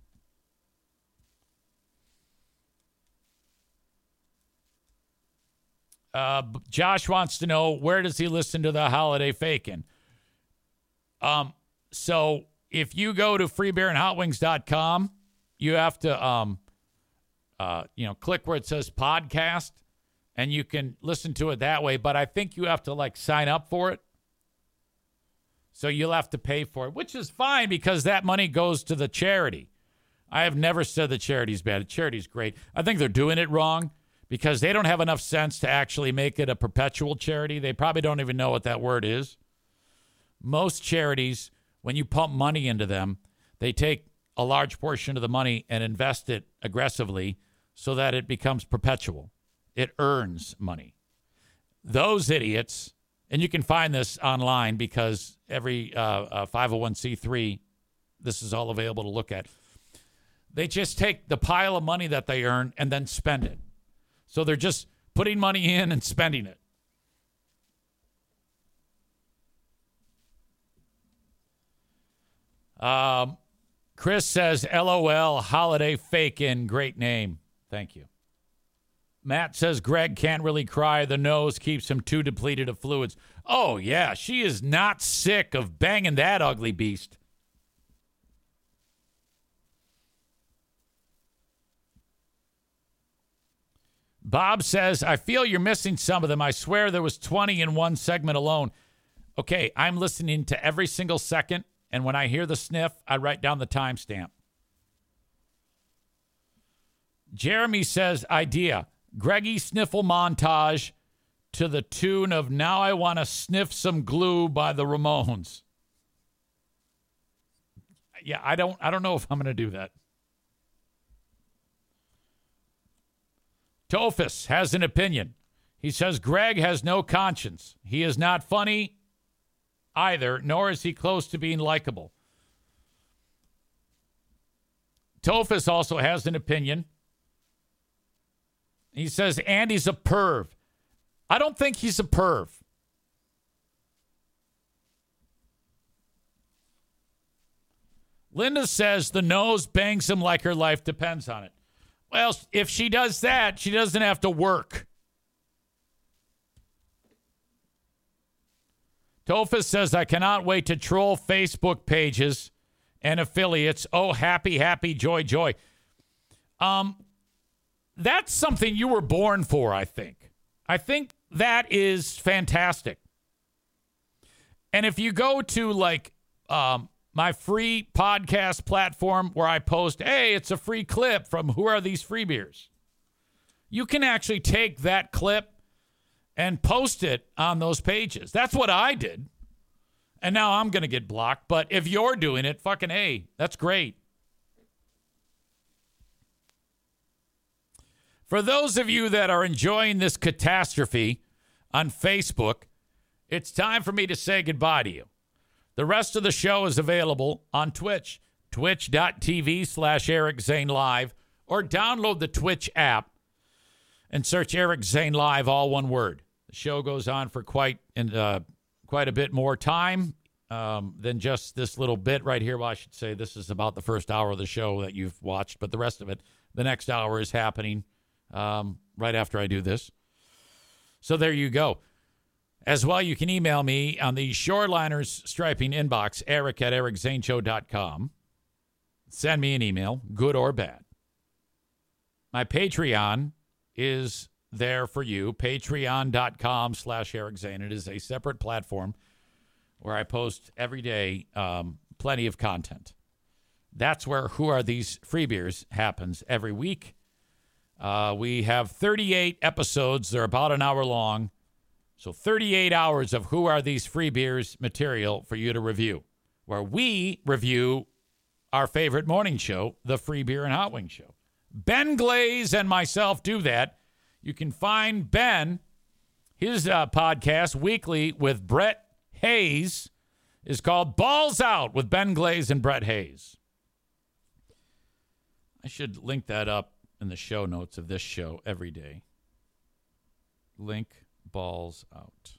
Uh, Josh wants to know, where does he listen to the holiday fakin'? Um, so if you go to free beer and hot wings dot com, you have to, um, uh, you know, click where it says podcast and you can listen to it that way. But I think you have to like sign up for it. So you'll have to pay for it, which is fine because that money goes to the charity. I have never said the charity's bad. The charity's great. I think they're doing it wrong because they don't have enough sense to actually make it a perpetual charity. They probably don't even know what that word is. Most charities, when you pump money into them, they take a large portion of the money and invest it aggressively so that it becomes perpetual. It earns money. Those idiots, and you can find this online because every uh, uh, five oh one c three, this is all available to look at. They just take the pile of money that they earn and then spend it. So they're just putting money in and spending it. Um, Chris says, LOL, holiday fake-in, great name. Thank you. Matt says, Greg can't really cry. The nose keeps him too depleted of fluids. Oh, yeah, she is not sick of banging that ugly beast. Bob says, I feel you're missing some of them. I swear there was twenty in one segment alone. Okay, I'm listening to every single second, and when I hear the sniff, I write down the timestamp. Jeremy says, idea. Greggy sniffle montage to the tune of Now I Want to Sniff Some Glue by the Ramones. Yeah, I don't I don't know if I'm going to do that. Tophus has an opinion. He says Greg has no conscience. He is not funny either, nor is he close to being likable. Tophus also has an opinion. He says Andy's a perv. I don't think he's a perv. Linda says the nose bangs him like her life depends on it. Well, if she does that, she doesn't have to work. Tophus says, I cannot wait to troll Facebook pages and affiliates. Oh, happy, happy, joy, joy. Um, that's something you were born for, I think. I think that is fantastic. And if you go to, like, um, my free podcast platform where I post, hey, it's a free clip from Who Are These Free Beers? You can actually take that clip and post it on those pages. That's what I did. And now I'm going to get blocked. But if you're doing it, fucking hey, that's great. For those of you that are enjoying this catastrophe on Facebook, it's time for me to say goodbye to you. The rest of the show is available on Twitch, twitch.tv slash Eric Zane Live, or download the Twitch app and search Eric Zane Live, all one word. The show goes on for quite and uh, quite a bit more time um, than just this little bit right here. Well, I should say this is about the first hour of the show that you've watched, but the rest of it, the next hour is happening um, right after I do this. So there you go. As well, you can email me on the Shoreliners Striping inbox, eric at eric zane show dot com. Send me an email, good or bad. My Patreon is there for you, patreon.com slash Eric Zane. It is a separate platform where I post every day um, plenty of content. That's where Who Are These Free Beers happens every week. Uh, we have thirty-eight episodes. They're about an hour long. So thirty-eight hours of Who Are These Free Beers material for you to review, where we review our favorite morning show, the Free Beer and Hot Wing Show. Ben Glaze and myself do that. You can find Ben, his uh, podcast weekly with Brett Hayes is called Balls Out with Ben Glaze and Brett Hayes. I should link that up in the show notes of this show every day. Link Balls Out.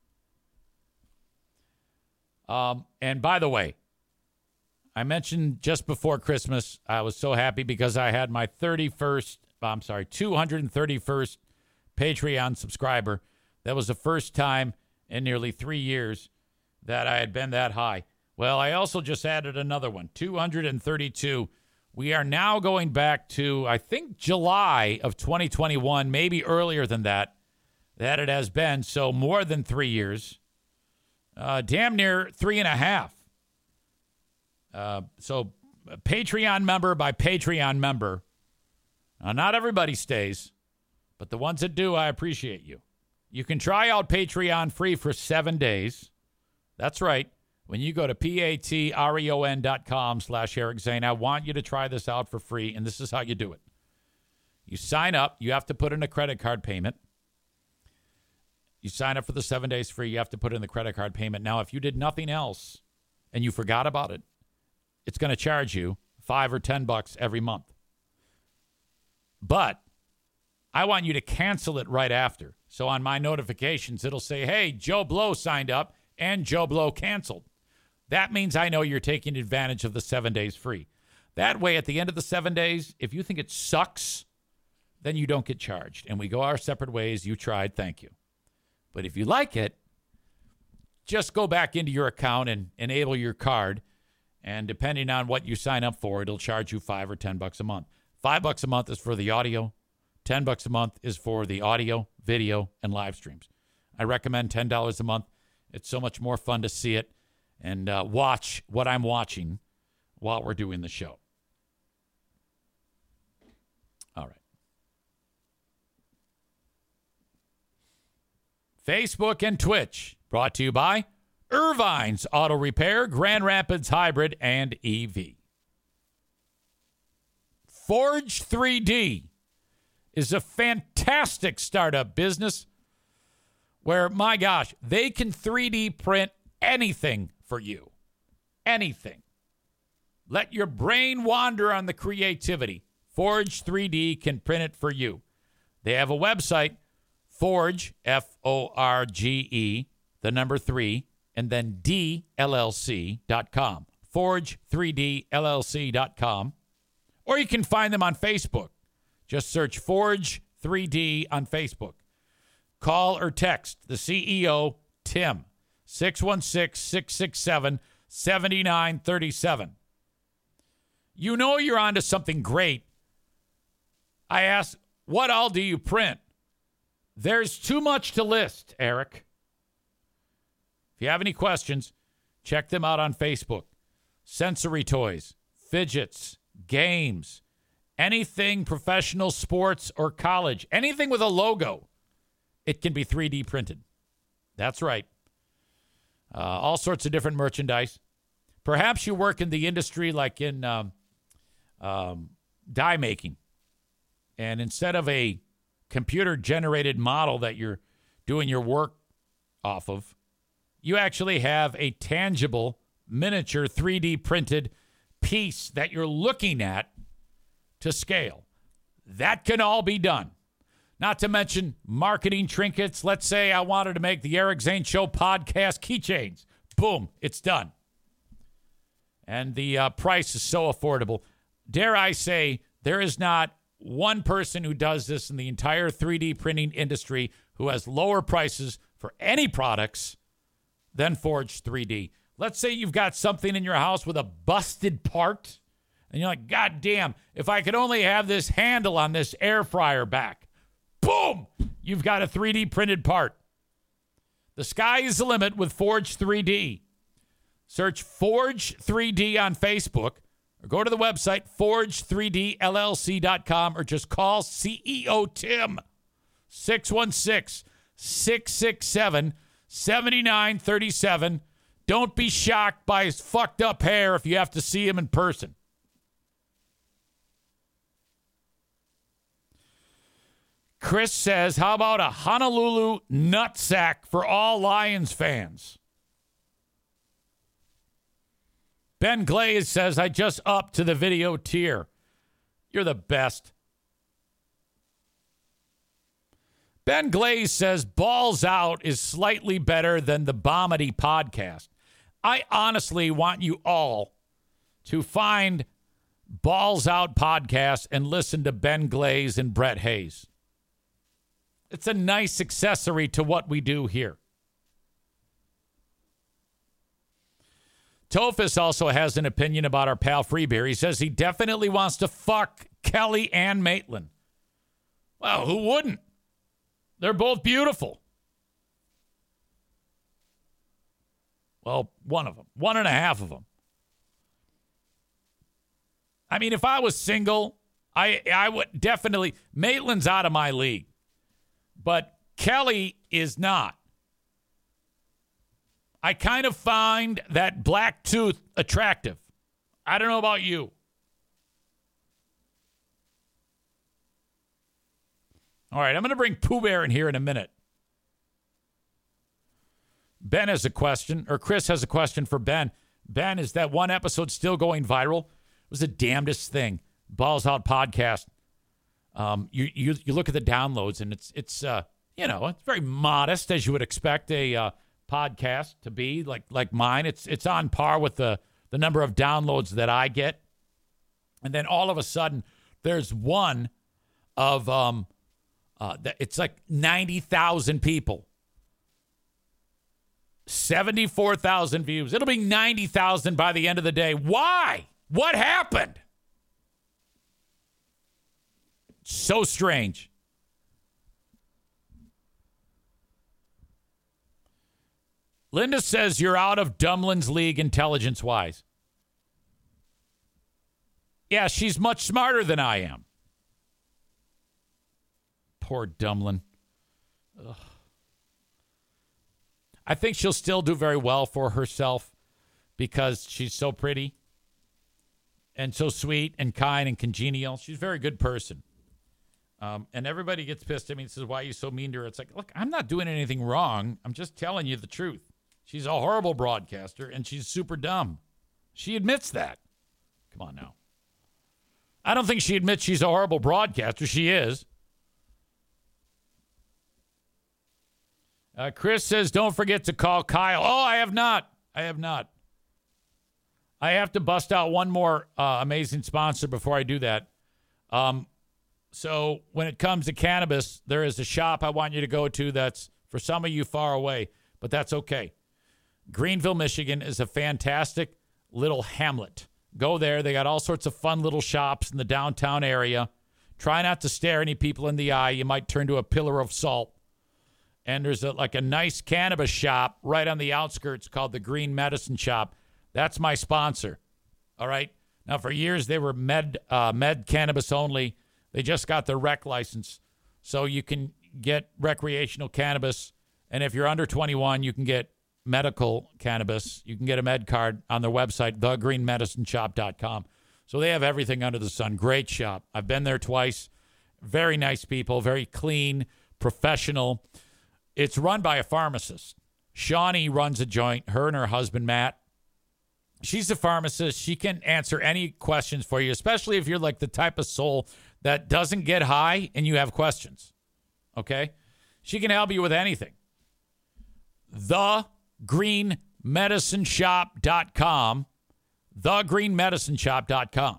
Um, and by the way, I mentioned just before Christmas, I was so happy because I had my thirty-first, I'm sorry, two hundred thirty-first Patreon subscriber. That was the first time in nearly three years that I had been that high. Well, I also just added another one, two hundred thirty-two. We are now going back to, I think, July of twenty twenty-one, maybe earlier than that, that it has been. So more than three years, uh, damn near three and a half. Uh, so Patreon member by Patreon member. Now, not everybody stays, but the ones that do, I appreciate you. You can try out Patreon free for seven days. That's right. When you go to P-A-T-R-E-O-N dot com slash Eric Zane, I want you to try this out for free, and this is how you do it. You sign up. You have to put in a credit card payment. You sign up for the seven days free. You have to put in the credit card payment. Now, if you did nothing else and you forgot about it, it's going to charge you five or ten bucks every month. But I want you to cancel it right after. So on my notifications, it'll say, hey, Joe Blow signed up and Joe Blow canceled. That means I know you're taking advantage of the seven days free. That way, at the end of the seven days, if you think it sucks, then you don't get charged. And we go our separate ways. You tried. Thank you. But if you like it, just go back into your account and enable your card. And depending on what you sign up for, it'll charge you five or ten bucks a month. Five bucks a month is for the audio. Ten bucks a month is for the audio, video, and live streams. I recommend ten dollars a month. It's so much more fun to see it and uh, watch what I'm watching while we're doing the show. All right. Facebook and Twitch, brought to you by Irvine's Auto Repair, Grand Rapids Hybrid, and E V. Forge three D is a fantastic startup business where, my gosh, they can three D print anything for you. Anything. Let your brain wander on the creativity. Forge three D can print it for you. They have a website, Forge, F O R G E, the number three, and then D L L C dot com. Forge three D L L C dot com. Or you can find them on Facebook. Just search Forge three D on Facebook. Call or text the C E O, Tim, six one six, six six seven, seven nine three seven. You know you're onto something great. I ask, what all do you print? There's too much to list, Eric. If you have any questions, check them out on Facebook. Sensory toys, fidgets, games, anything professional sports or college, anything with a logo, it can be three D printed. That's right. Uh, all sorts of different merchandise. Perhaps you work in the industry like in um, um, die making. And instead of a computer-generated model that you're doing your work off of, you actually have a tangible, miniature, three D printed piece that you're looking at to scale. That can all be done. Not to mention marketing trinkets. Let's say I wanted to make the Eric Zane Show podcast keychains. Boom, it's done. And the uh, price is so affordable. Dare I say, there is not one person who does this in the entire three D printing industry who has lower prices for any products than Forge three D. Let's say you've got something in your house with a busted part, and you're like, God damn, if I could only have this handle on this air fryer back. Boom! You've got a three D printed part. The sky is the limit with Forge three D. Search Forge three D on Facebook, or go to the website forge three D L L C dot com, or just call C E O Tim, six one six, six six seven, seven nine three seven. Don't be shocked by his fucked up hair if you have to see him in person. Chris says, how about a Honolulu nutsack for all Lions fans? Ben Glaze says, I just upped to the video tier. You're the best. Ben Glaze says, Balls Out is slightly better than the Bomity podcast. I honestly want you all to find Balls Out podcast and listen to Ben Glaze and Brett Hayes. It's a nice accessory to what we do here. Tophus also has an opinion about our pal Freebeer. He says he definitely wants to fuck Kelly and Maitland. Well, who wouldn't? They're both beautiful. Well, one of them. One and a half of them. I mean, if I was single, I I would definitely... Maitland's out of my league. But Kelly is not. I kind of find that black tooth attractive. I don't know about you. All right, I'm going to bring Pooh Bear in here in a minute. Ben has a question, or Chris has a question for Ben. Ben, is that one episode still going viral? It was the damnedest thing. Balls Out podcast. Um, you, you you look at the downloads, and it's it's uh you know it's very modest, as you would expect a uh, podcast to be like like mine. It's it's on par with the the number of downloads that I get. And then all of a sudden, there's one of um, uh, it's like ninety thousand people, seventy-four thousand views. It'll be ninety thousand by the end of the day. Why? What happened? So strange. Linda says you're out of Dumlin's league intelligence-wise. Yeah, she's much smarter than I am. Poor Dumlin. Ugh. I think she'll still do very well for herself because she's so pretty and so sweet and kind and congenial. She's a very good person. Um, and everybody gets pissed at me and says, why are you so mean to her? It's like, look, I'm not doing anything wrong. I'm just telling you the truth. She's a horrible broadcaster, and she's super dumb. She admits that. Come on now. I don't think she admits she's a horrible broadcaster. She is. Uh, Chris says, don't forget to call Kyle. Oh, I have not. I have not. I have to bust out one more uh, amazing sponsor before I do that. Um, so when it comes to cannabis, there is a shop I want you to go to that's for some of you far away, but that's okay. Greenville, Michigan is a fantastic little hamlet. Go there. They got all sorts of fun little shops in the downtown area. Try not to stare any people in the eye. You might turn to a pillar of salt. And there's a, like a nice cannabis shop right on the outskirts called the Green Medicine Shop. That's my sponsor. All right. Now, for years, they were med, uh, med cannabis only. They just got their rec license. So you can get recreational cannabis. And if you're under twenty-one, you can get medical cannabis. You can get a med card on their website, the green medicine shop dot com. So they have everything under the sun. Great shop. I've been there twice. Very nice people, very clean, professional. It's run by a pharmacist. Shawnee runs a joint, her and her husband, Matt. She's a pharmacist. She can answer any questions for you, especially if you're like the type of soul that doesn't get high and you have questions. Okay? She can help you with anything. the green medicine shop dot com. the green medicine shop dot com.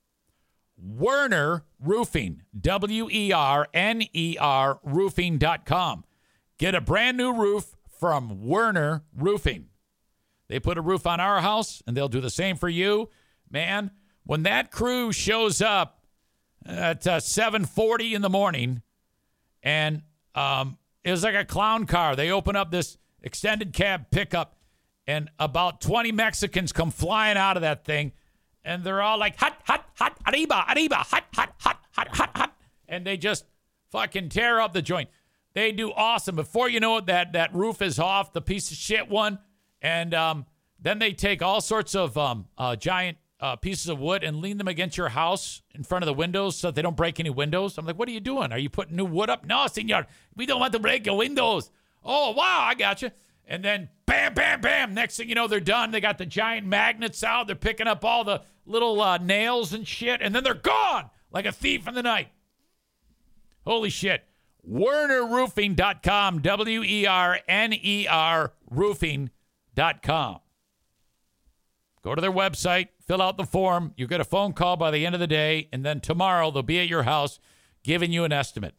Werner Roofing. W E R N E R roofing dot com. Get a brand new roof from Werner Roofing. They put a roof on our house, and they'll do the same for you. Man, when that crew shows up at uh, seven forty in the morning, and um, it was like a clown car. They open up this extended cab pickup, and about twenty Mexicans come flying out of that thing, and they're all like, hot, hot, hot, arriba, arriba, hot, hot, hot, hot, hot, hot, and they just fucking tear up the joint. They do awesome. Before you know it, that, that roof is off, the piece of shit one, and um, then they take all sorts of um, uh, giant uh, pieces of wood and lean them against your house in front of the windows so that they don't break any windows. I'm like, what are you doing? Are you putting new wood up? No, senor, we don't want to break your windows. Oh, wow, I got you. And then bam, bam, bam. Next thing you know, they're done. They got the giant magnets out. They're picking up all the little uh, nails and shit, and then they're gone like a thief in the night. Holy shit. Werner Roofing dot com. W E R N E R roofing dot com. Go to their website, fill out the form. You get a phone call by the end of the day, and then tomorrow they'll be at your house giving you an estimate.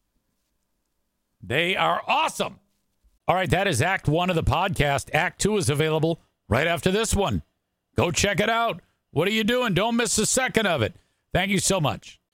They are awesome. All right, that is Act One of the podcast. Act Two is available right after this one. Go check it out. What are you doing? Don't miss a second of it. Thank you so much.